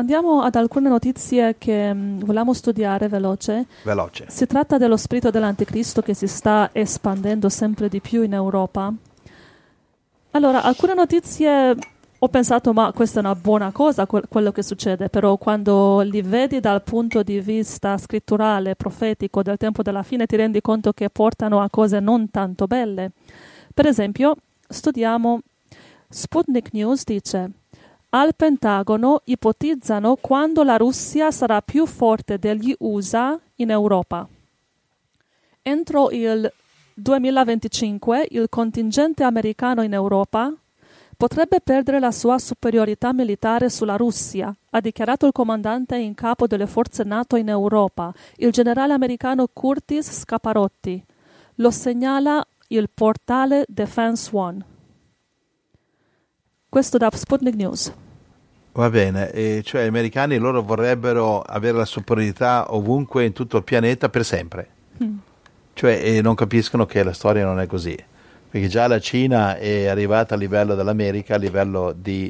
andiamo ad alcune notizie che vogliamo studiare veloce. Si tratta dello spirito dell'anticristo che si sta espandendo sempre di più in Europa. Allora, alcune notizie ho pensato, ma questa è una buona cosa, quello che succede, però quando li vedi dal punto di vista scritturale, profetico del tempo della fine, ti rendi conto che portano a cose non tanto belle. Per esempio, studiamo Sputnik News dice: al Pentagono ipotizzano quando la Russia sarà più forte degli USA in Europa. Entro il 2025 il contingente americano in Europa potrebbe perdere la sua superiorità militare sulla Russia, ha dichiarato il comandante in capo delle forze NATO in Europa, il generale americano Curtis Scaparotti. Lo segnala il portale Defense One. Questo da Sputnik News. Va bene, cioè gli americani loro vorrebbero avere la superiorità ovunque in tutto il pianeta per sempre. Cioè non capiscono che la storia non è così. Perché già la Cina è arrivata a livello dell'America, a livello di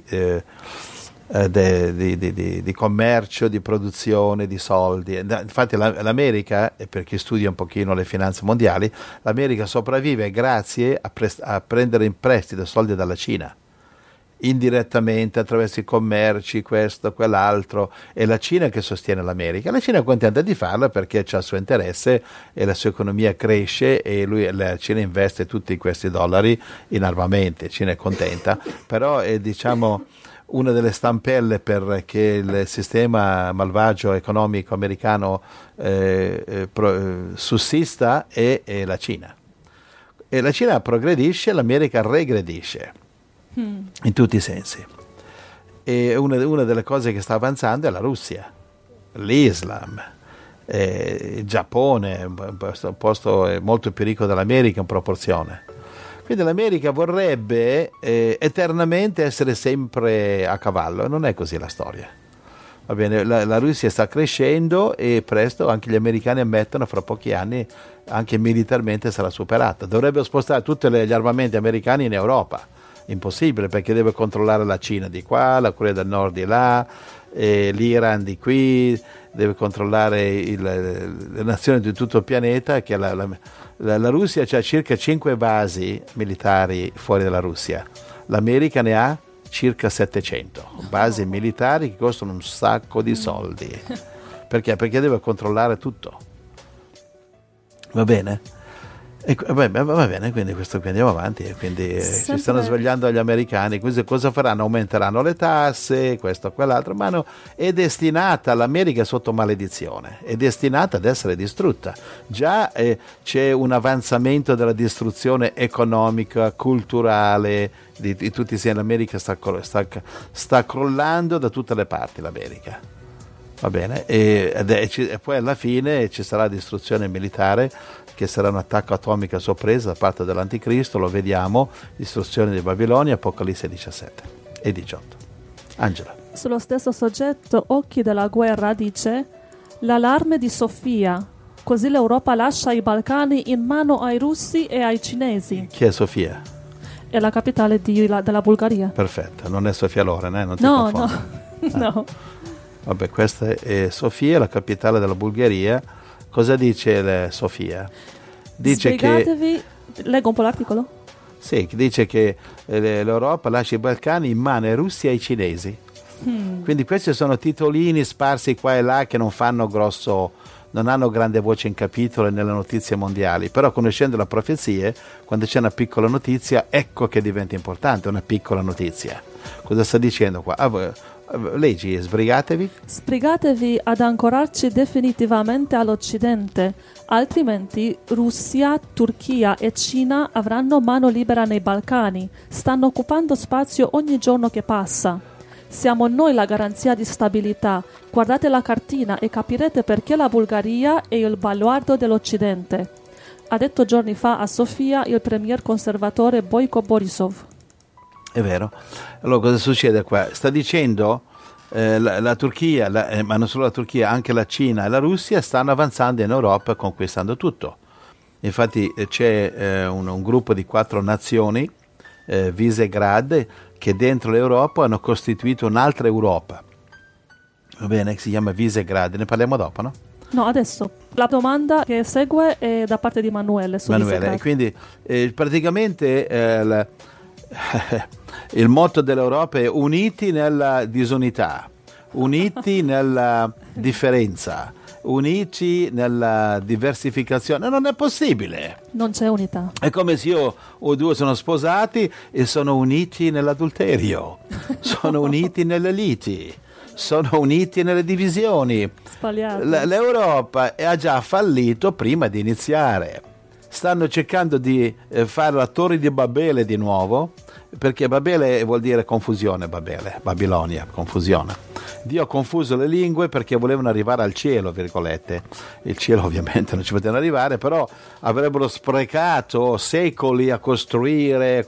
commercio, di produzione, di soldi. Infatti l'America, e per chi studia un pochino le finanze mondiali, l'America sopravvive grazie a prendere in prestito soldi dalla Cina, indirettamente attraverso i commerci, questo, quell'altro. È la Cina che sostiene l'America. La Cina è contenta di farlo perché c'ha il suo interesse e la sua economia cresce e la Cina investe tutti questi dollari in armamenti. La Cina è contenta, però è una delle stampelle perché il sistema malvagio economico americano sussista è la Cina. E la Cina progredisce, l'America regredisce. In tutti i sensi. E una delle cose che sta avanzando è la Russia, l'Islam, il Giappone, un posto molto più ricco dell'America in proporzione. Quindi l'America vorrebbe eternamente essere sempre a cavallo, e non è così la storia. Va bene, la Russia sta crescendo e presto anche gli americani ammettono fra pochi anni anche militarmente sarà superata. Dovrebbe spostare tutti gli armamenti americani in Europa. Impossibile, perché deve controllare la Cina di qua, la Corea del Nord di là, l'Iran di qui, deve controllare le nazioni di tutto il pianeta. Che la Russia ha circa 5 basi militari fuori dalla Russia, l'America ne ha circa 700 basi militari che costano un sacco di soldi. Perché? Perché deve controllare tutto. Va bene? Va bene, quindi questo qui andiamo avanti e quindi ci stanno svegliando gli americani. Cosa faranno? Aumenteranno le tasse, questo, quell'altro, ma è destinata, l'America è sotto maledizione, è destinata ad essere distrutta. Già c'è un avanzamento della distruzione economica, culturale, di tutti i segni. L'America sta crollando da tutte le parti, l'America. Va bene, e poi alla fine ci sarà distruzione militare, che sarà un attacco atomico a sorpresa da parte dell'Anticristo, lo vediamo, distruzione di Babilonia, Apocalisse 17 e 18. Angela. Sullo stesso soggetto, Occhi della guerra dice: l'allarme di Sofia, così l'Europa lascia i Balcani in mano ai russi e ai cinesi. Chi è Sofia? È la capitale della Bulgaria. Perfetto, non è Sofia Loren, non ti no, confondi. No. Vabbè, questa è Sofia, la capitale della Bulgaria. Cosa dice Sofia? Dice Spiegatevi, leggo un po' l'articolo. Sì, dice che l'Europa lascia i Balcani in mano ai russi e ai cinesi. Quindi questi sono titolini sparsi qua e là che non hanno grande voce in capitolo e nelle notizie mondiali, però conoscendo le profezie, quando c'è una piccola notizia, ecco che diventa importante una piccola notizia. Cosa sta dicendo qua? Leggi, sbrigatevi ad ancorarci definitivamente all'Occidente, altrimenti Russia, Turchia e Cina avranno mano libera nei Balcani, stanno occupando spazio ogni giorno che passa. Siamo noi la garanzia di stabilità. Guardate la cartina e capirete perché la Bulgaria è il baluardo dell'Occidente, ha detto giorni fa a Sofia il premier conservatore Boyko Borisov. È vero. Allora cosa succede qua? Sta dicendo la Turchia, ma non solo la Turchia, anche la Cina e la Russia stanno avanzando in Europa conquistando tutto. Infatti c'è un gruppo di 4 nazioni, Visegrad, che dentro l'Europa hanno costituito un'altra Europa. Va bene, si chiama Visegrad, ne parliamo dopo, no? No, adesso. La domanda che segue è da parte di Emanuele su Visegrad. E quindi praticamente il motto dell'Europa è uniti nella disunità, uniti nella differenza, uniti nella diversificazione. Non è possibile. Non c'è unità. È come se io o due sono sposati e sono uniti nell'adulterio, sono uniti nelle liti, sono uniti nelle divisioni. Sbagliato. L'Europa ha già fallito prima di iniziare. Stanno cercando di fare la torre di Babele di nuovo, perché Babele vuol dire confusione, Babilonia, confusione. Dio ha confuso le lingue perché volevano arrivare al cielo, virgolette. Il cielo ovviamente non ci potevano arrivare, però avrebbero sprecato secoli a costruire.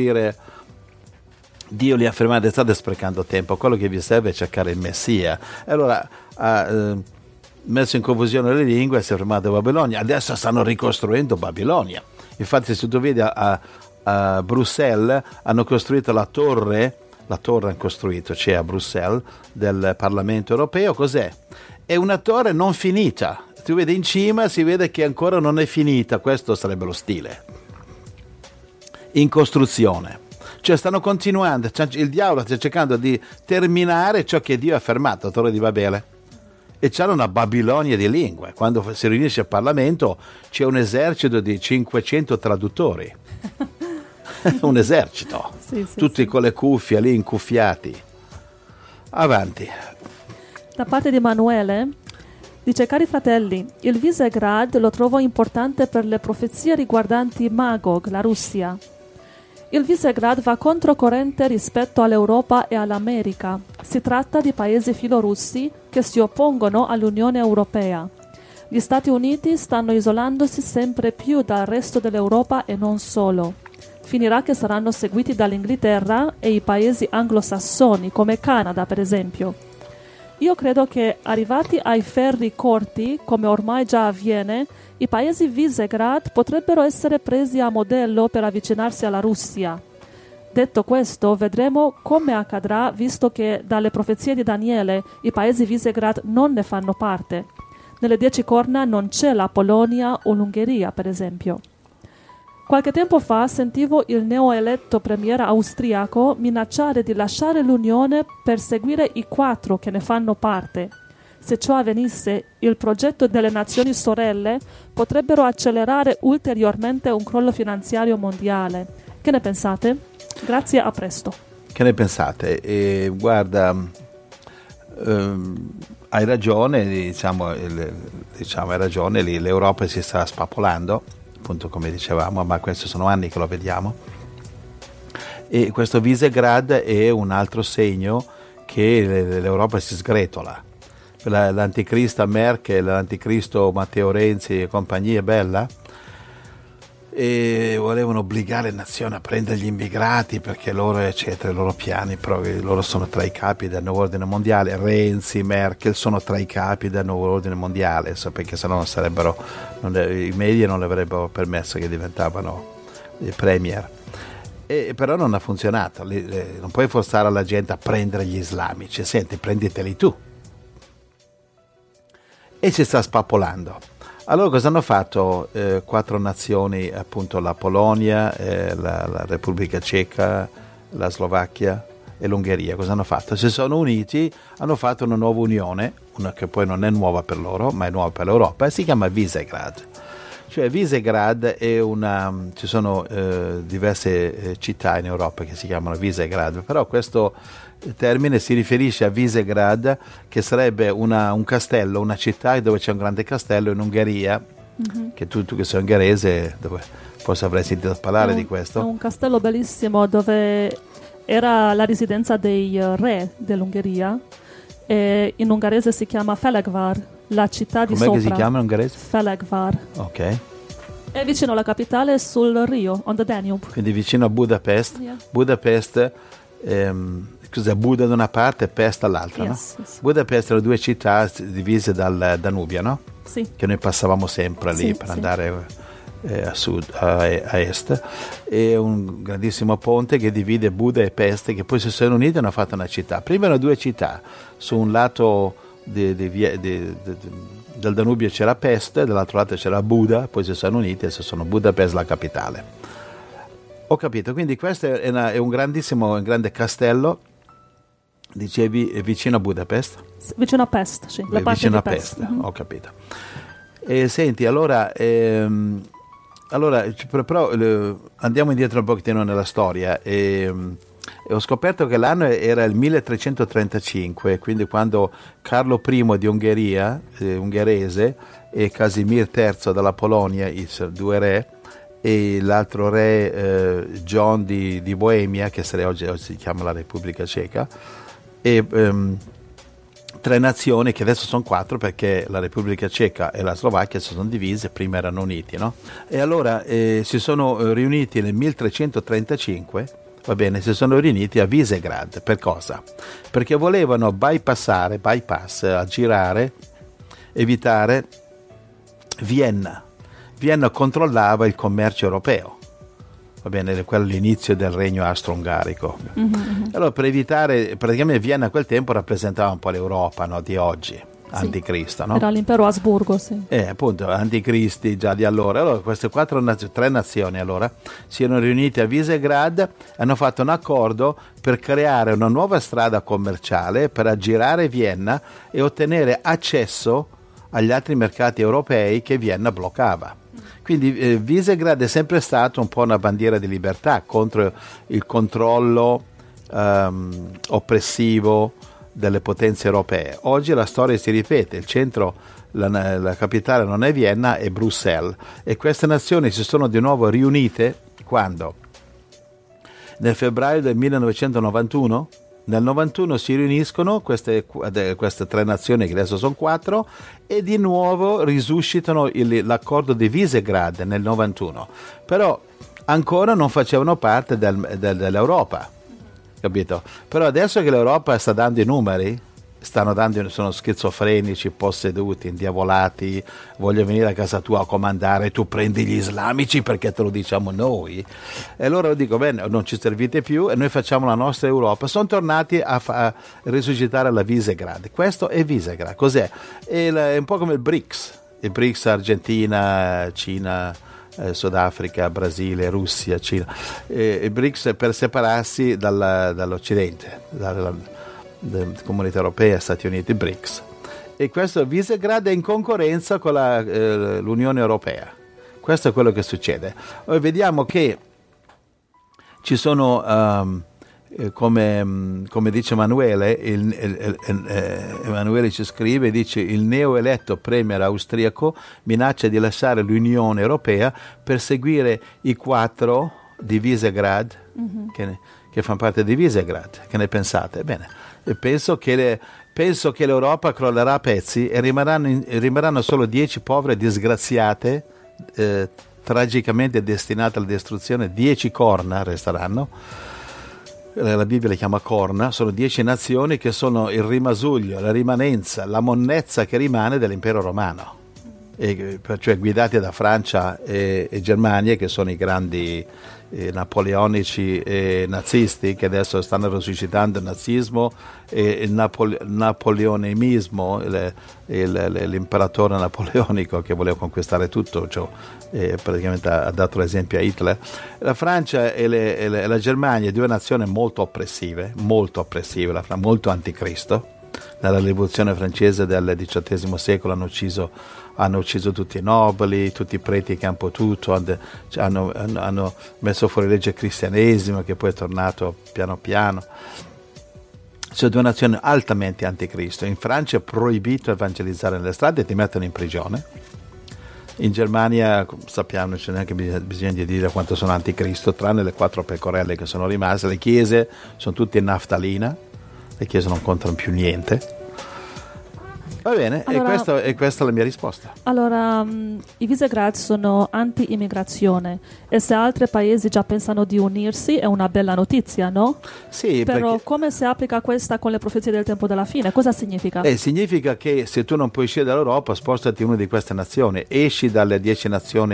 Dio li ha fermati, state sprecando tempo, quello che vi serve è cercare il Messia. Allora ha messo in confusione le lingue e si è fermato Babilonia. Adesso stanno ricostruendo Babilonia. Infatti se tu vedi a Bruxelles hanno costruito la torre hanno costruito, c'è a Bruxelles, del Parlamento europeo. Cos'è? È una torre non finita. Tu vedi in cima, si vede che ancora non è finita. Questo sarebbe lo stile. In costruzione. Cioè stanno continuando, il diavolo sta cercando di terminare ciò che Dio ha fermato, la torre di Babele. E c'è una Babilonia di lingue. Quando si riunisce al Parlamento c'è un esercito di 500 traduttori. Un esercito. Sì, tutti con le cuffie lì incuffiati. Avanti. Da parte di Emanuele dice: cari fratelli, il Visegrad lo trovo importante per le profezie riguardanti Magog, la Russia. Il Visegrad va controcorrente rispetto all'Europa e all'America. Si tratta di paesi filorussi che si oppongono all'Unione Europea. Gli Stati Uniti stanno isolandosi sempre più dal resto dell'Europa e non solo. Finirà che saranno seguiti dall'Inghilterra e i paesi anglosassoni, come Canada per esempio. Io credo che arrivati ai ferri corti, come ormai già avviene, i paesi Visegrad potrebbero essere presi a modello per avvicinarsi alla Russia. Detto questo, vedremo come accadrà, visto che dalle profezie di Daniele i paesi Visegrad non ne fanno parte. Nelle 10 corna non c'è la Polonia o l'Ungheria, per esempio. Qualche tempo fa sentivo il neoeletto premier austriaco minacciare di lasciare l'Unione per seguire i 4 che ne fanno parte. Se ciò avvenisse, il progetto delle nazioni sorelle potrebbero accelerare ulteriormente un crollo finanziario mondiale. Che ne pensate? Grazie, a presto. Che ne pensate? Guarda, hai ragione, hai ragione, l'Europa si sta spapolando, appunto come dicevamo, ma questi sono anni che lo vediamo. E questo Visegrad è un altro segno che l'Europa si sgretola. L'anticristo Merkel, l'anticristo Matteo Renzi e compagnia bella, e volevano obbligare le nazioni a prendere gli immigrati perché loro, eccetera, i loro piani, però loro sono tra i capi del nuovo ordine mondiale. Renzi, Merkel sono tra i capi del nuovo ordine mondiale, perché sennò non sarebbero, i media non le avrebbero permesso che diventavano premier. Però non ha funzionato. Non puoi forzare la gente a prendere gli islamici. Senti, prenditeli tu. E si sta spappolando. Allora cosa hanno fatto 4 nazioni, appunto la Polonia, la Repubblica Ceca, la Slovacchia e l'Ungheria? Cosa hanno fatto? Si sono uniti, hanno fatto una nuova unione, una che poi non è nuova per loro, ma è nuova per l'Europa, e si chiama Visegrad. Cioè Visegrad è ci sono diverse città in Europa che si chiamano Visegrad, però questo termine si riferisce a Visegrad, che sarebbe un castello, una città dove c'è un grande castello in Ungheria, che tu che sei ungherese, dove forse avrai sentito parlare di questo. È un castello bellissimo dove era la residenza dei re dell'Ungheria, e in ungherese si chiama Felekvár, la città di sopra. Com'è che si chiama in ungherese? Felekvár. Ok. È vicino alla capitale, sul Rio, on the Danube. Quindi vicino a Budapest. Yeah. Budapest, cos'è? Buda da una parte e Pest dall'altra, yes, no? Yes. Budapest erano 2 città divise dal Danubio, no? Sì. Che noi passavamo sempre lì per andare a sud, a est. È un grandissimo ponte che divide Buda e Pest, che poi si sono uniti e hanno fatto una città. Prima erano 2 città, su un lato del Danubio c'era Pest, dall'altro lato c'era Buda, poi si sono uniti e sono Budapest la capitale. Ho capito, quindi questo è un grande castello, dicevi, vicino a Budapest? Vicino a Pest, sì, la parte vicino di a Pest, Mm-hmm. Ho capito. E senti, allora però andiamo indietro un pochettino nella storia. Ho scoperto che l'anno era il 1335, quindi quando Carlo I di Ungheria, ungherese, e Casimir III della Polonia, i due re, e l'altro re John di Boemia, che oggi si chiama la Repubblica Ceca, e tre nazioni che adesso sono 4 perché la Repubblica Ceca e la Slovacchia si sono divise, prima erano uniti, no? E allora si sono riuniti nel 1335, va bene, si sono riuniti a Visegrad. Per cosa? Perché volevano aggirare, evitare Vienna. Vienna controllava il commercio europeo, va bene, quello all'inizio del regno austro-ungarico. Mm-hmm. Allora, per evitare, praticamente Vienna a quel tempo rappresentava un po' l'Europa, no, di oggi, sì. Anticristo, no? Era l'impero Asburgo, sì. Appunto, anticristi già di allora. Allora, queste tre nazioni allora si erano riunite a Visegrad, hanno fatto un accordo per creare una nuova strada commerciale per aggirare Vienna e ottenere accesso agli altri mercati europei che Vienna bloccava. Quindi Visegrad è sempre stato un po' una bandiera di libertà contro il controllo oppressivo delle potenze europee. Oggi la storia si ripete, il centro, la capitale non è Vienna, è Bruxelles, e queste nazioni si sono di nuovo riunite quando? Nel febbraio del 1991. Nel 91 si riuniscono queste tre nazioni, che adesso sono 4, e di nuovo risuscitano l'accordo di Visegrad nel 91. Però ancora non facevano parte dell'Europa, capito? Però adesso che l'Europa sta dando i numeri, sono schizofrenici, posseduti, indiavolati, voglio venire a casa tua a comandare, tu prendi gli islamici perché te lo diciamo noi, e allora dico, bene, non ci servite più e noi facciamo la nostra Europa. Sono tornati a risuscitare la Visegrad. Questo è Visegrad. Cos'è? È un po' come il BRICS, Argentina, Cina, Sudafrica, Brasile, Russia, Cina. Il BRICS per separarsi dall'Occidente, dalla Comunità Europea, Stati Uniti, BRICS. E questo Visegrad è in concorrenza con l'Unione Europea. Questo è quello che succede. Vediamo che ci sono, come dice Emanuele, Emanuele ci scrive, dice: il neoeletto premier austriaco minaccia di lasciare l'Unione Europea per seguire i 4 di Visegrad, mm-hmm. che fanno parte di Visegrad. Che ne pensate? Bene. Penso che l'Europa crollerà a pezzi e rimarranno solo 10 povere disgraziate, tragicamente destinate alla distruzione. 10 corna resteranno. La Bibbia le chiama corna. Sono 10 nazioni che sono il rimasuglio, la rimanenza, la monnezza che rimane dell'impero romano, cioè guidati da Francia e Germania, che sono i grandi napoleonici e nazisti, che adesso stanno risuscitando il nazismo e il napoleonismo, l'imperatore napoleonico che voleva conquistare tutto, cioè, praticamente ha dato l'esempio a Hitler. La Francia e la Germania, 2 nazioni molto oppressive, molto anticristo. Nella rivoluzione francese del XVIII secolo hanno ucciso tutti i nobili, tutti i preti che hanno potuto, hanno messo fuori legge il cristianesimo, che poi è tornato piano piano. Sono 2 nazioni altamente anticristo. In Francia è proibito evangelizzare nelle strade e ti mettono in prigione. In Germania sappiamo, non c'è neanche bisogno di dire quanto sono anticristo, tranne le 4 pecorelle che sono rimaste. Le chiese sono tutte in naftalina, le chiese non contano più niente. Va bene, allora, e questa è la mia risposta. Allora, i Visegrad sono anti-immigrazione, e se altri paesi già pensano di unirsi è una bella notizia, no? Sì, però perché come si applica questa con le profezie del tempo della fine? Cosa significa? Significa che se tu non puoi uscire dall'Europa, spostati in una di queste nazioni, esci dalle 10 nazioni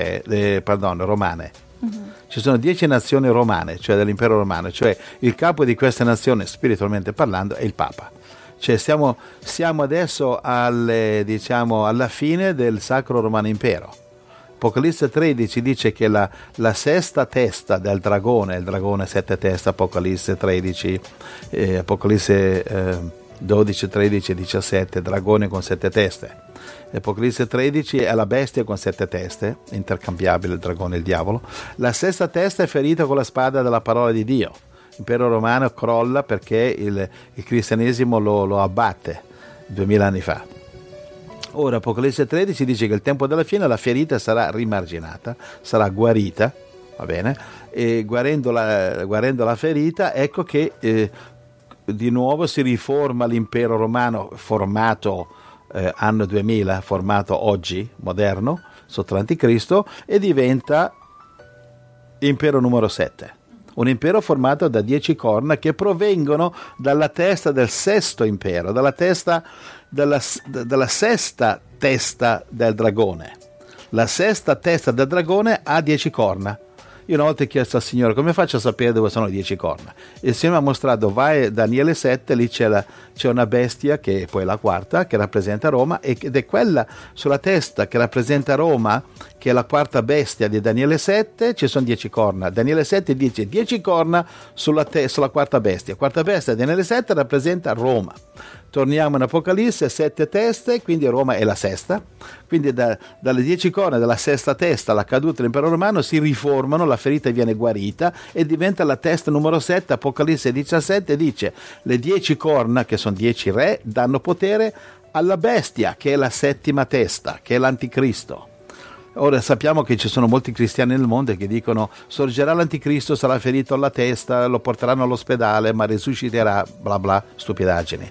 romane. Uh-huh. Ci sono 10 nazioni romane, cioè dell'impero romano, cioè il capo di queste nazioni, spiritualmente parlando, è il Papa. Cioè siamo adesso alla fine del Sacro Romano Impero. Apocalisse 13 dice che la sesta testa del dragone, il dragone 7 teste, Apocalisse 13, Apocalisse 12, 13 e 17, dragone con 7 teste. Apocalisse 13 è la bestia con 7 teste, intercambiabile il dragone e il diavolo. La sesta testa è ferita con la spada della parola di Dio. L'impero romano crolla perché il cristianesimo lo abbatte 2000 anni fa. Ora Apocalisse 13 dice che il tempo della fine la ferita sarà rimarginata, sarà guarita, va bene? E guarendo la ferita, ecco che di nuovo si riforma l'impero romano formato anno 2000, formato oggi, moderno, sotto l'Anticristo, e diventa impero numero 7. Un impero formato da 10 corna che provengono dalla testa del sesto impero, dalla sesta testa del dragone. La sesta testa del dragone ha 10 corna. Io una volta ho chiesto al Signore come faccio a sapere dove sono le 10 corna. Il Signore mi ha mostrato, vai a Daniele 7, lì c'è una bestia che è poi la quarta, che rappresenta Roma, ed è quella sulla testa che rappresenta Roma, che è la quarta bestia di Daniele 7, ci sono 10 corna. Daniele 7 dice 10 corna sulla quarta bestia. Quarta bestia di Daniele 7 rappresenta Roma. Torniamo in Apocalisse, 7 teste, quindi Roma è la sesta. Quindi dalle 10 corna della sesta testa, la caduta dell'impero romano, si riformano, la ferita viene guarita e diventa la testa numero 7. Apocalisse 17 dice le 10 corna, che sono 10 re, danno potere alla bestia, che è la settima testa, che è l'anticristo. Ora sappiamo che ci sono molti cristiani nel mondo che dicono sorgerà l'anticristo, sarà ferito alla testa, lo porteranno all'ospedale, ma risusciterà, bla bla, stupidaggini.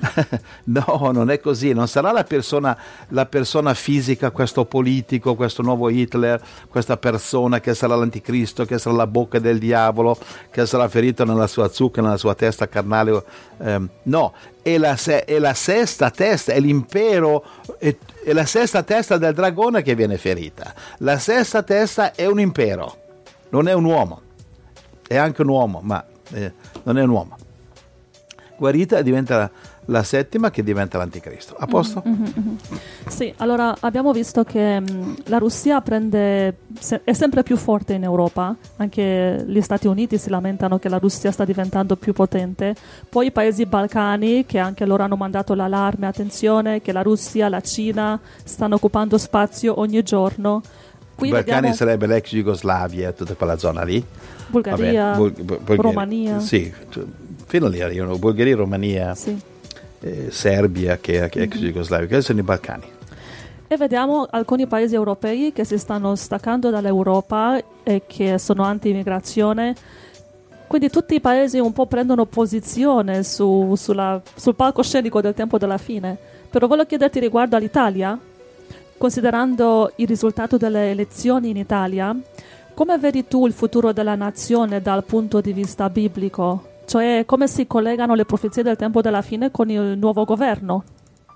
No, non è così, non sarà la persona fisica, questo politico, questo nuovo Hitler, questa persona che sarà l'anticristo, che sarà la bocca del diavolo, che sarà ferito nella sua zucca, nella sua testa carnale. No, è la sesta testa, è l'impero, è la sesta testa del dragone che viene ferita. La sesta testa è un impero, non è un uomo, è anche un uomo, ma non è un uomo. Guarita diventa la settima, che diventa l'anticristo. A posto? Sì, allora abbiamo visto che la Russia è sempre più forte in Europa, anche gli Stati Uniti si lamentano che la Russia sta diventando più potente, poi i paesi balcani che anche loro hanno mandato l'allarme, attenzione che la Russia, la Cina stanno occupando spazio ogni giorno. Qui Balcani sarebbe l'ex Jugoslavia, tutta quella zona lì. Bulgaria, Romania. Sì, fino lì arrivano Bulgaria, Romania. Sì. Serbia, che è ex Jugoslavia, che sono i Balcani. E vediamo alcuni paesi europei che si stanno staccando dall'Europa e che sono anti-immigrazione. Quindi tutti i paesi un po' prendono posizione sul palcoscenico del tempo della fine. Però voglio chiederti riguardo all'Italia, considerando il risultato delle elezioni in Italia, come vedi tu il futuro della nazione dal punto di vista biblico? Cioè, come si collegano le profezie del tempo della fine con il nuovo governo?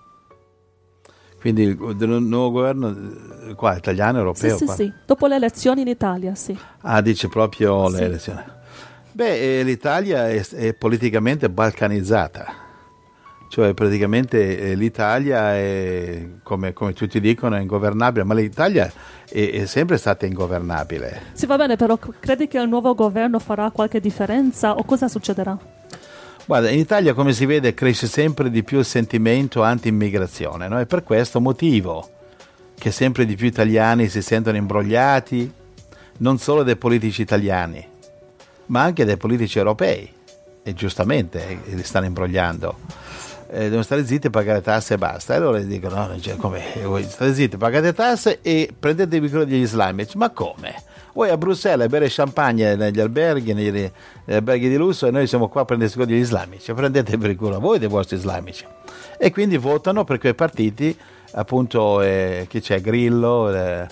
Quindi il nuovo governo qua, italiano, europeo? Sì. Dopo le elezioni in Italia, sì. Ah, dice proprio le elezioni. Beh, l'Italia è politicamente balcanizzata. Cioè, praticamente l'Italia è, come tutti dicono, è ingovernabile, ma l'Italia è sempre stata ingovernabile. Sì, va bene, però credi che il nuovo governo farà qualche differenza o cosa succederà? Guarda, in Italia, come si vede, cresce sempre di più il sentimento anti-immigrazione, no? E per questo motivo che sempre di più italiani si sentono imbrogliati, non solo dai politici italiani, ma anche dai politici europei, e giustamente li stanno imbrogliando. Devono stare zitti e pagare tasse e basta. E allora dicono: no, cioè, come? Voi state zitti, pagate tasse e prendetevi quello degli islamici. Ma come? Voi a Bruxelles a bere champagne negli alberghi di lusso, e noi siamo qua a prendere quello degli islamici. Prendetevi per il culo voi dei vostri islamici. E quindi votano per quei partiti, appunto, chi c'è? Grillo,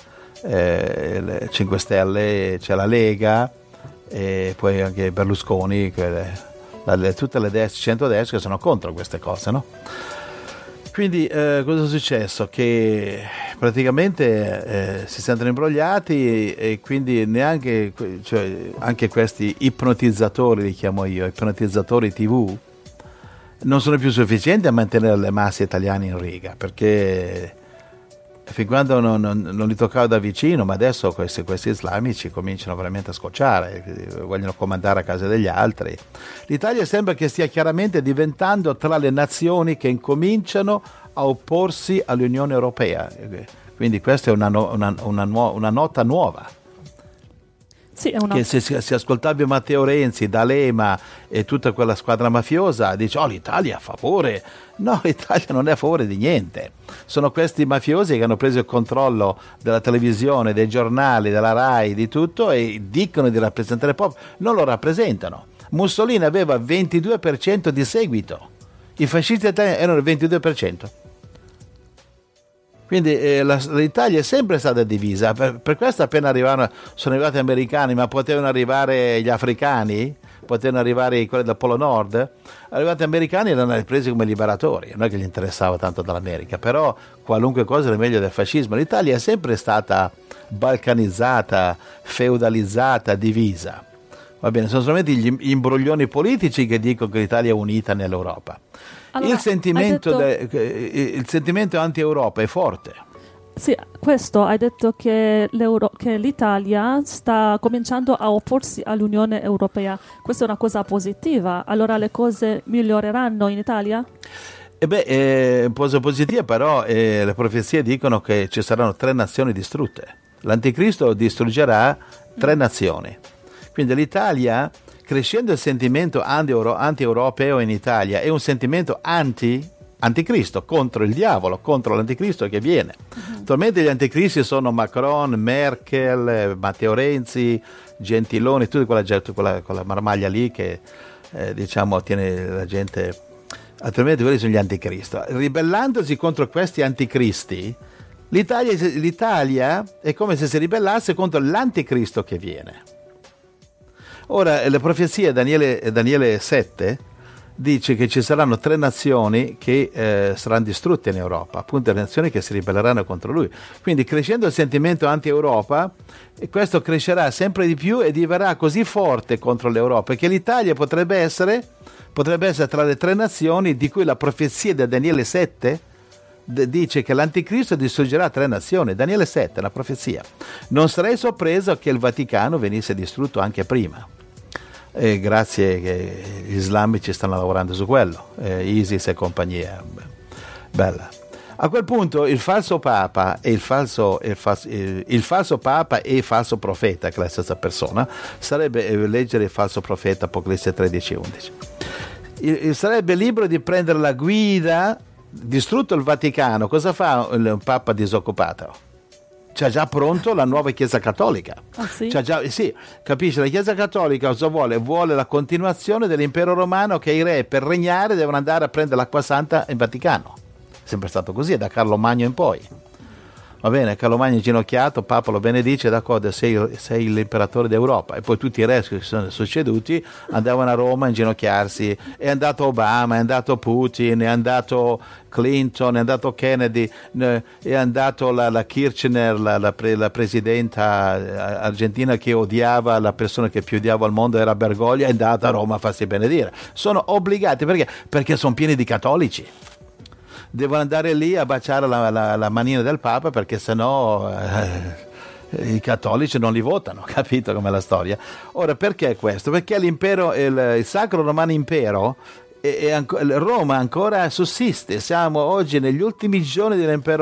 5 Stelle, c'è la Lega, e poi anche Berlusconi, tutte le destre, centrodestre, che sono contro queste cose, no? Quindi cosa è successo? Che praticamente si sentono imbrogliati, e quindi neanche, cioè, anche questi ipnotizzatori, li chiamo io, ipnotizzatori TV, non sono più sufficienti a mantenere le masse italiane in riga, perché fin quando non li toccavo da vicino, ma adesso questi islamici cominciano veramente a scocciare, vogliono comandare a casa degli altri. L'Italia sembra che stia chiaramente diventando tra le nazioni che incominciano a opporsi all'Unione Europea, quindi questa è una nota nuova. Sì, è che se ascoltavi Matteo Renzi, D'Alema e tutta quella squadra mafiosa, dice l'Italia è a favore. No, l'Italia non è a favore di niente. Sono questi mafiosi che hanno preso il controllo della televisione, dei giornali, della RAI, di tutto, e dicono di rappresentare il popolo. Non lo rappresentano. Mussolini aveva 22% di seguito, i fascisti italiani erano il 22%. Quindi l'Italia è sempre stata divisa, per questo appena sono arrivati gli americani, ma potevano arrivare gli africani, potevano arrivare quelli del Polo Nord. Arrivati gli americani erano presi come liberatori, non è che gli interessava tanto dall'America, però qualunque cosa era meglio del fascismo. L'Italia è sempre stata balcanizzata, feudalizzata, divisa. Va bene, sono solamente gli imbroglioni politici che dicono che l'Italia è unita nell'Europa. Allora, il sentimento anti-Europa è forte. Sì, questo hai detto che l'Italia sta cominciando a opporsi all'Unione Europea. Questa è una cosa positiva. Allora le cose miglioreranno in Italia? Cosa positiva, però le profezie dicono che ci saranno 3 nazioni distrutte. L'Anticristo distruggerà 3 nazioni. Quindi l'Italia, crescendo il sentimento anti-europeo in Italia, è un sentimento anticristo, contro il diavolo, contro l'anticristo che viene. Attualmente gli anticristi sono Macron, Merkel, Matteo Renzi, Gentiloni, tutta quella marmaglia lì che tiene la gente. Attualmente quelli sono gli anticristo. Ribellandosi contro questi anticristi, l'Italia è come se si ribellasse contro l'anticristo che viene. Ora, la profezia Daniele 7 dice che ci saranno 3 nazioni che saranno distrutte in Europa, appunto le nazioni che si ribelleranno contro lui. Quindi, crescendo il sentimento anti-Europa, questo crescerà sempre di più e diverrà così forte contro l'Europa che l'Italia potrebbe essere tra le 3 nazioni di cui la profezia di Daniele 7 dice che l'anticristo distruggerà 3 nazioni. Daniele 7 è una profezia. Non sarei sorpreso che il Vaticano venisse distrutto anche prima. Grazie che gli islamici stanno lavorando su quello, ISIS e compagnia. Bella. A quel punto il falso papa e il falso papa e il falso profeta, che è la stessa persona, sarebbe leggere il falso profeta Apocalisse 13:11. Sarebbe libero di prendere la guida. Distrutto il Vaticano, cosa fa un papa disoccupato? C'ha già pronto la nuova Chiesa Cattolica. Ah, sì? Sì, capisci? La Chiesa Cattolica cosa vuole? Vuole la continuazione dell'impero romano, che i re per regnare devono andare a prendere l'acqua santa in Vaticano. È sempre stato così, da Carlo Magno in poi. Va bene, Carlo Magno inginocchiato, Papa lo benedice, d'accordo, sei l'imperatore d'Europa. E poi tutti i re che si sono succeduti andavano a Roma a inginocchiarsi. È andato Obama, è andato Putin, è andato Clinton, è andato Kennedy, è andato la Kirchner, la presidenta argentina che odiava, la persona che più odiava al mondo era Bergoglio, è andata a Roma a farsi benedire. Sono obbligati, perché sono pieni di cattolici. Devono andare lì a baciare la manina del Papa, perché sennò i cattolici non li votano, capito com'è la storia? Ora, perché questo? Perché l'impero, il Sacro Romano Impero, Roma ancora sussiste. Siamo oggi negli ultimi giorni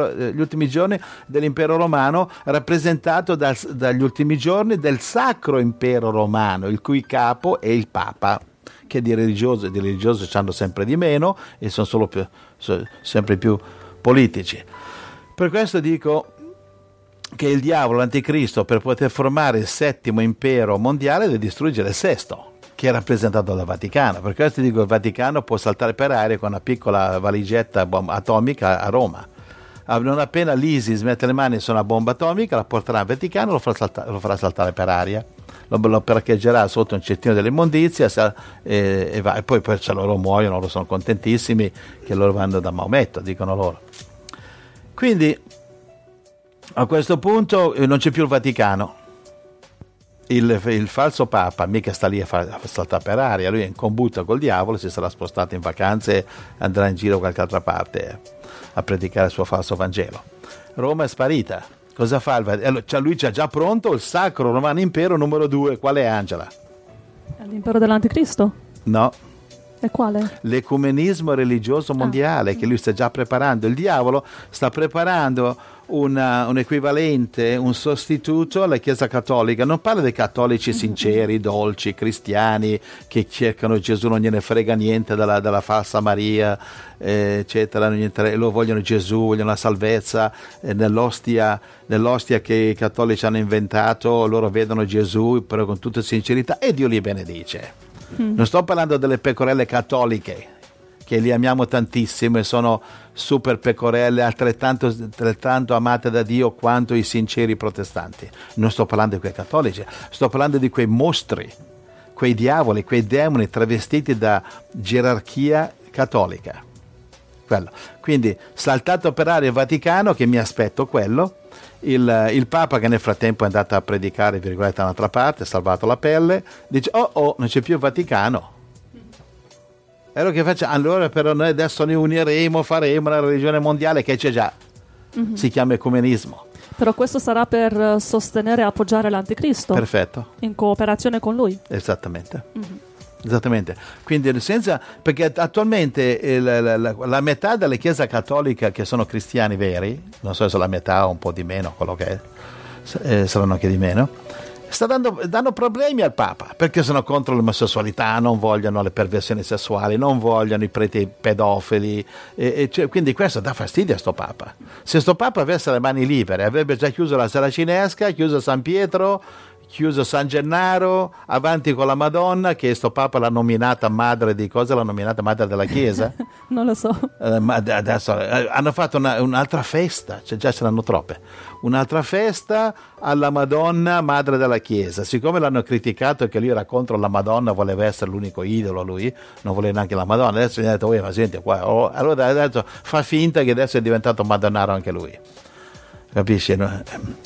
dell'impero romano, rappresentato dagli ultimi giorni del Sacro Impero Romano, il cui capo è il Papa, che di religioso ci hanno sempre di meno e sono sempre più politici. Per questo dico che il diavolo, l'anticristo, per poter formare il 7° impero mondiale deve distruggere il 6°, che è rappresentato dal Vaticano. Per questo dico che il Vaticano può saltare per aria con una piccola valigetta atomica a Roma. Non appena l'ISIS mette le mani su una bomba atomica, la porterà al Vaticano e lo farà saltare per aria. Lo parcheggerà sotto un cettino dell'immondizia e va, e poi loro muoiono, loro sono contentissimi che loro vanno da Maometto, dicono loro. Quindi a questo punto non c'è più il Vaticano, il falso papa mica sta lì a saltare per aria, lui è in combutta col diavolo, si sarà spostato in vacanze, andrà in giro da qualche altra parte a predicare il suo falso Vangelo. Roma è sparita. Cosa fa? Lui c'ha già pronto il Sacro Romano Impero numero 2. Qual è, Angela? L'impero dell'Anticristo? No. E quale? L'ecumenismo religioso mondiale che lui sta già preparando. Il diavolo sta preparando un equivalente, un sostituto alla Chiesa Cattolica. Non parla dei cattolici sinceri, dolci, cristiani che cercano Gesù, non gliene frega niente della falsa Maria, eccetera, lo vogliono Gesù, vogliono la salvezza, nell'ostia che i cattolici hanno inventato, loro vedono Gesù però con tutta sincerità e Dio li benedice. Non sto parlando delle pecorelle cattoliche, che li amiamo tantissimo e sono super pecorelle altrettanto amate da Dio quanto i sinceri protestanti. Non sto parlando di quei cattolici, sto parlando di quei mostri, quei diavoli, quei demoni travestiti da gerarchia cattolica. Quello. Quindi saltato per aria il Vaticano, che mi aspetto quello, il Papa che nel frattempo è andato a predicare virgolette da un'altra parte, ha salvato la pelle, dice non c'è più il Vaticano. E allora che facciamo? Allora però noi adesso ne uniremo, faremo la religione mondiale che c'è già. Si chiama ecumenismo. Però questo sarà per sostenere e appoggiare l'Anticristo. Perfetto. In cooperazione con lui. Esattamente. Esattamente. Quindi perché attualmente la metà delle chiese cattoliche che sono cristiani veri, non so se la metà o un po' di meno, quello che è, saranno anche di meno, danno problemi al Papa perché sono contro l'omosessualità, non vogliono le perversioni sessuali, non vogliono i preti pedofili, quindi questo dà fastidio a sto Papa. Se sto Papa avesse le mani libere avrebbe già chiuso la Saracinesca, chiuso San Pietro, chiuso San Gennaro, avanti con la Madonna, che sto Papa l'ha nominata madre di cosa? L'ha nominata madre della Chiesa? Non lo so. Ma adesso hanno fatto un'altra festa, cioè già ce l'hanno troppe. Un'altra festa alla Madonna, madre della Chiesa. Siccome l'hanno criticato che lui era contro la Madonna, voleva essere l'unico idolo lui, non voleva neanche la Madonna, adesso gli ha detto, ma senti qua, allora adesso fa finta che adesso è diventato madonnaro anche lui. Capisci? No?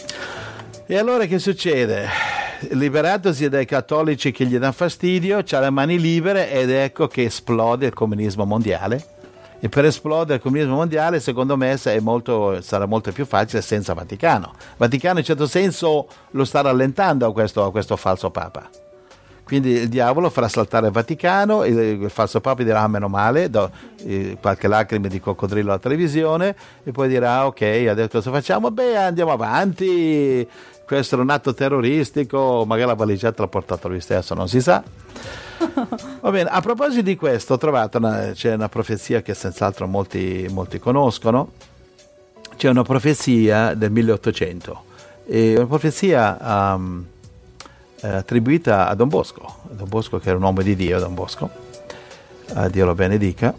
E allora che succede? Liberatosi dai cattolici che gli danno fastidio, c'ha le mani libere ed ecco che esplode il comunismo mondiale. E per esplodere il comunismo mondiale, secondo me, sarà molto più facile senza Vaticano. Vaticano in certo senso lo sta rallentando a questo falso Papa. Quindi il diavolo farà saltare il Vaticano, il falso Papa dirà meno male, qualche lacrime di coccodrillo alla televisione e poi dirà ok, adesso cosa facciamo? Beh, andiamo avanti, questo è un atto terroristico, magari la valigetta l'ha portata lui stesso, non si sa. Va bene, a proposito di questo ho trovato c'è una profezia che senz'altro molti conoscono, c'è una profezia del 1800, una profezia attribuita a Don Bosco che era un uomo di Dio, Don Bosco, Dio lo benedica.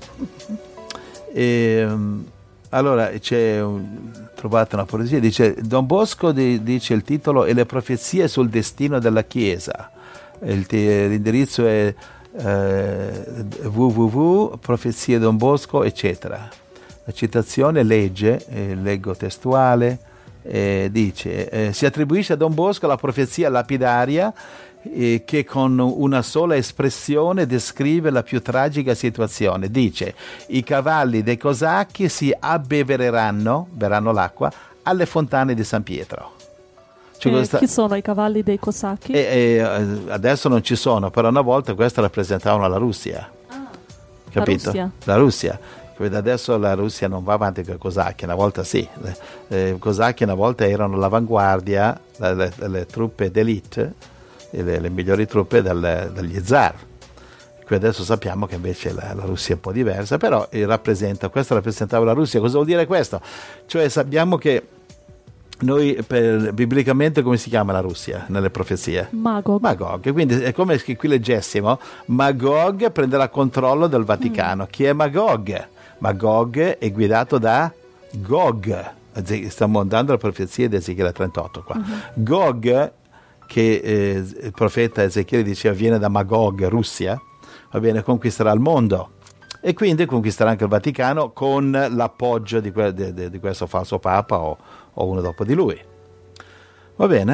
Allora trovate una profezia, dice Don Bosco, dice il titolo e le profezie sul destino della Chiesa, l'indirizzo è www.profezie Don Bosco eccetera. La citazione leggo testuale, dice si attribuisce a Don Bosco la profezia lapidaria che con una sola espressione descrive la più tragica situazione. Dice i cavalli dei cosacchi si abbevereranno, berranno l'acqua alle fontane di San Pietro. Chi sono i cavalli dei cosacchi? Adesso non ci sono, però una volta questa rappresentavano la Russia. Capito? La Russia. Adesso la Russia non va avanti con i cosacchi, una volta sì. I cosacchi una volta erano l'avanguardia, le truppe d'élite, le migliori truppe degli zar. Qui adesso sappiamo che invece la Russia è un po' diversa, però questo rappresentava la Russia. Cosa vuol dire questo? Cioè sappiamo che noi biblicamente come si chiama la Russia nelle profezie? Magog. Quindi è come se qui leggessimo Magog prenderà controllo del Vaticano. Chi è Magog? Magog è guidato da Gog. Stiamo andando alla profezia di Ezechiele 38 qua. Gog, che il profeta Ezechiele diceva viene da Magog, Russia, va bene, conquisterà il mondo e quindi conquisterà anche il Vaticano con l'appoggio di questo falso Papa o uno dopo di lui. Va bene?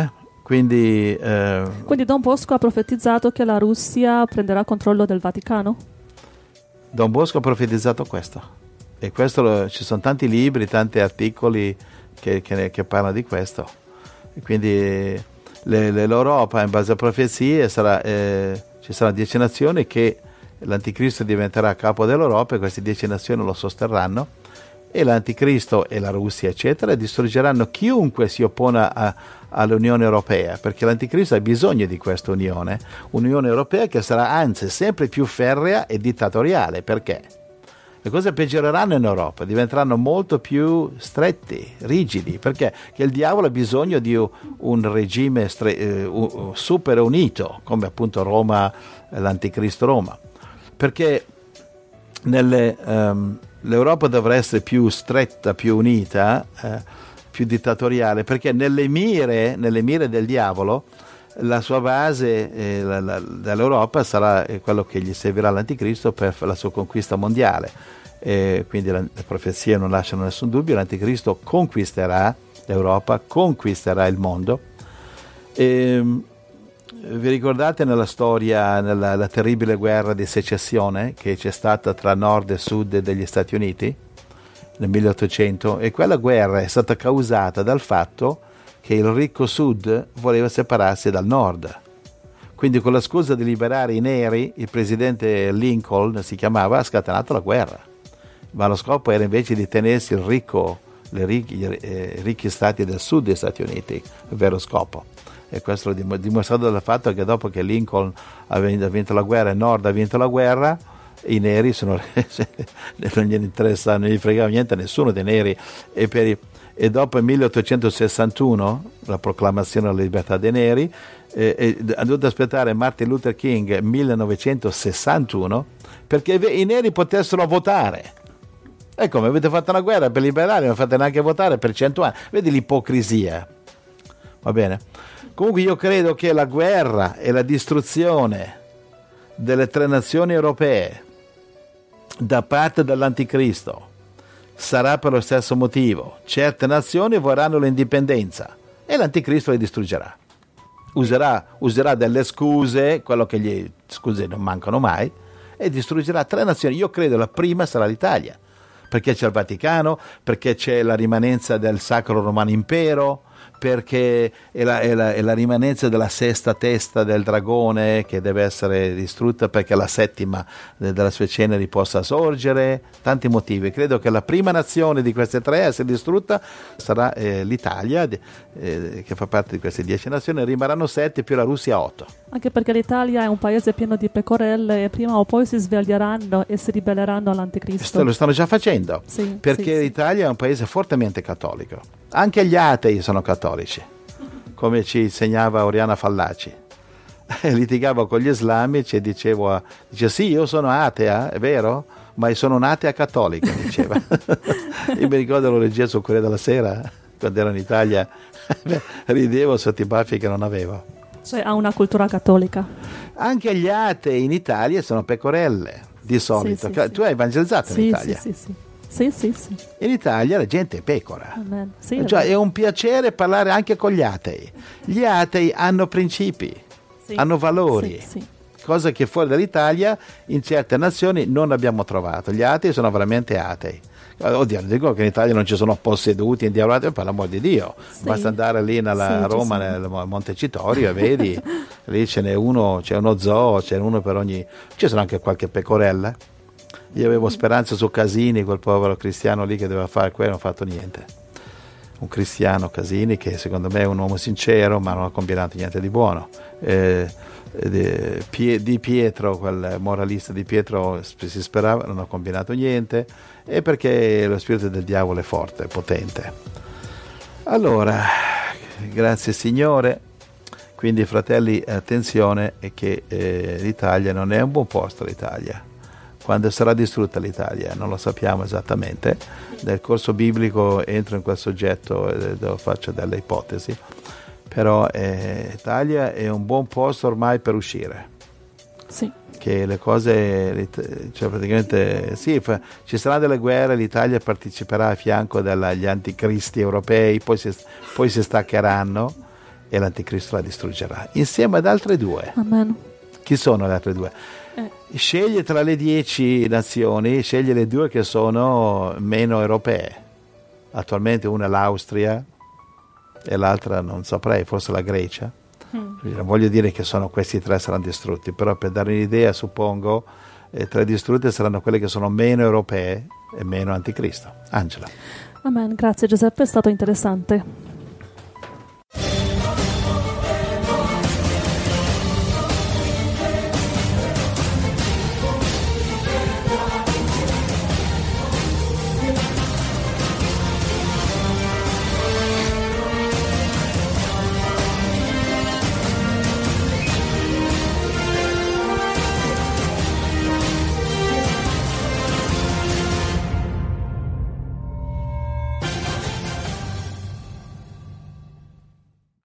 Quindi Don Bosco ha profetizzato che la Russia prenderà controllo del Vaticano? Don Bosco ha profetizzato questo. E questo ci sono tanti libri, tanti articoli che parlano di questo. E quindi l'Europa, in base a profezie, ci saranno 10 nazioni che l'Anticristo diventerà capo dell'Europa e queste 10 nazioni lo sosterranno. E l'Anticristo e la Russia, eccetera, distruggeranno chiunque si oppone all'Unione Europea, perché l'Anticristo ha bisogno di questa unione europea che sarà anzi sempre più ferrea e dittatoriale. Perché? Le cose peggioreranno in Europa, diventeranno molto più stretti, rigidi, perché il diavolo ha bisogno di un regime super unito, come appunto Roma, l'Anticristo Roma, perché l'Europa dovrà essere più stretta, più unita, più dittatoriale, perché nelle mire del diavolo la sua base dell'Europa sarà quello che gli servirà all'Anticristo per la sua conquista mondiale. Quindi le profezie non lasciano nessun dubbio, l'Anticristo conquisterà l'Europa, conquisterà il mondo. Vi ricordate nella storia, la terribile guerra di secessione che c'è stata tra nord e sud degli Stati Uniti nel 1800? E quella guerra è stata causata dal fatto che il ricco sud voleva separarsi dal nord. Quindi con la scusa di liberare i neri, il presidente Lincoln si chiamava, ha scatenato la guerra. Ma lo scopo era invece di tenersi i ricchi stati del sud degli Stati Uniti, il vero scopo. E questo è dimostrato dal fatto che dopo che Lincoln ha vinto la guerra e il Nord ha vinto la guerra, i neri non gli interessa, non gli fregava niente a nessuno dei neri. E dopo il 1861, la proclamazione della libertà dei neri, ha dovuto aspettare Martin Luther King 1961 perché i neri potessero votare. E come avete fatto una guerra per liberare, non fate neanche votare per 100 anni. Vedi l'ipocrisia. Va bene? Comunque io credo che la guerra e la distruzione delle 3 nazioni europee da parte dell'Anticristo sarà per lo stesso motivo. Certe nazioni vorranno l'indipendenza e l'Anticristo le distruggerà. Userà delle scuse, quello che gli scuse non mancano mai, e distruggerà 3 nazioni. Io credo la prima sarà l'Italia, perché c'è il Vaticano, perché c'è la rimanenza del Sacro Romano Impero, perché è la rimanenza della 6ª testa del dragone che deve essere distrutta perché la 7ª della sue ceneri possa sorgere, tanti motivi. Credo che la prima nazione di queste 3 a essere distrutta sarà l'Italia, che fa parte di queste 10 nazioni, rimarranno 7 più la Russia 8. Anche perché l'Italia è un paese pieno di pecorelle e prima o poi si sveglieranno e si ribelleranno all'Anticristo. Lo stanno già facendo, perché l'Italia è un paese fortemente cattolico. Anche gli atei sono cattolici, come ci insegnava Oriana Fallaci. Litigavo con gli islamici e dice sì, io sono atea, è vero, ma sono un'atea cattolica, diceva. Io mi ricordo, lo leggevo sul Corriere della Sera quando ero in Italia, ridevo sotto i baffi che non avevo. Cioè ha una cultura cattolica. Anche gli atei in Italia sono pecorelle, di solito. Tu hai evangelizzato in Italia? Sì. In Italia la gente è pecora. Sì, è un piacere parlare anche con gli atei. Gli atei hanno principi, hanno valori, cosa che fuori dall'Italia in certe nazioni non abbiamo trovato. Gli atei sono veramente atei. Oddio, dico che in Italia non ci sono posseduti, indiavolati, per l'amor di Dio. Basta andare lì a Roma, nel Montecitorio, e vedi, lì c'è uno zoo, c'è uno per ogni. Ci sono anche qualche pecorella. Io avevo speranza su Casini, quel povero cristiano lì che doveva fare quello, non ha fatto niente. Un cristiano, Casini, che secondo me è un uomo sincero, ma non ha combinato niente di buono. Di Pietro, quel moralista di Pietro, si sperava, non ha combinato niente, e perché lo spirito del diavolo è forte, è potente. Allora, grazie Signore. Quindi fratelli, attenzione, è che l'Italia non è un buon posto, l'Italia. Quando sarà distrutta l'Italia non lo sappiamo esattamente. Nel corso biblico entro in quel soggetto e faccio delle ipotesi, però l'Italia è un buon posto ormai per uscire. Sì. Che le cose, cioè praticamente ci saranno delle guerre, l'Italia parteciperà a fianco degli anticristi europei, poi si staccheranno e l'anticristo la distruggerà, insieme ad altre due. Amen. Chi sono le altre due? Sceglie tra le 10 nazioni, sceglie le due che sono meno europee. Attualmente una è l'Austria e l'altra non saprei, forse la Grecia. Non voglio dire che questi tre saranno distrutti, però per dare un'idea suppongo tre distrutte saranno quelle che sono meno europee e meno anticristo. Angela. Amen, grazie Giuseppe, è stato interessante.